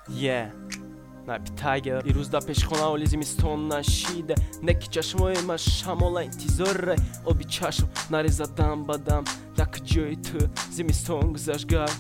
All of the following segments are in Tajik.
напитаги ирӯз да пешхонаоли зимистон нашиде неки чашмои ма шамола интизорре оби чашм нареза дам ба дам дар куҷои ту зимистон гузаштгар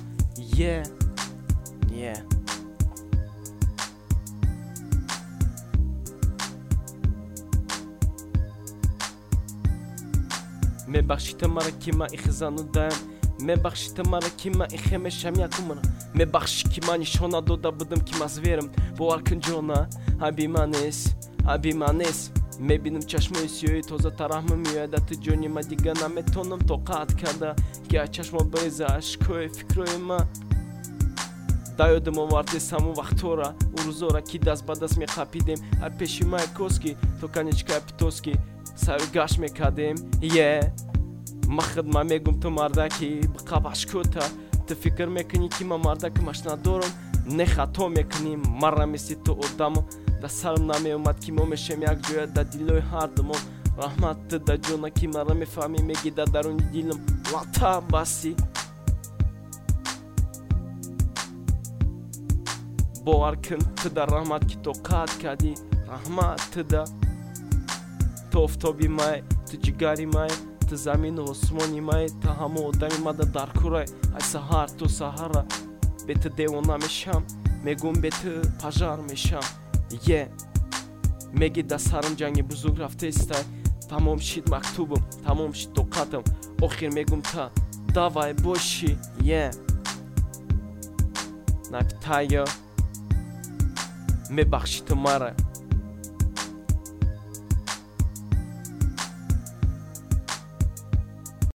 мебахши ту мара ки ман ихи занудаям мебахши ту мара ки ман ихе мешам якумра мебахши ки ман нишона дода будам ки ман зверам бовар кун ҷона аби ман нест мебинам чашмои сиёҳи тоза тараҳма меояда ту ҷони ма дига наметонам тоқат карда ки аз чашма бареза ашкҳои фикрҳои ман дар ёдам оварди саму вақтҳора у рӯзора ки даст ба даст меқапидем аз пеши май коски то конечкаи питоски сару гашт мекардем ман хидмат мегум ту мардаки биқабашкота ту фикр мекунӣ ки ман мардакамаш надорам не хато мекунем марра мисли ту одамо дар сарам намеомад ки мо мешем якҷоя дар дилои ҳардумон раҳмат ту дар ҷона ки марра мефаҳмӣ меги дар даруни дилам лата басӣ бовар кун ту дар раҳмат ки тоқат кардӣ раҳмат ту дар ту офтоби май ту ҷигари май ту замину осмони май ту ҳама одами мада дар курай аз саҳар то саҳара бе ту девона мешам мегӯм бе ту пажар мешам меги дар сарам ҷанги бузург рафтаистай тамом шид мактубам тамом шид тоқатам охир мегӯм та давай бошӣ напитая мебахши ту мара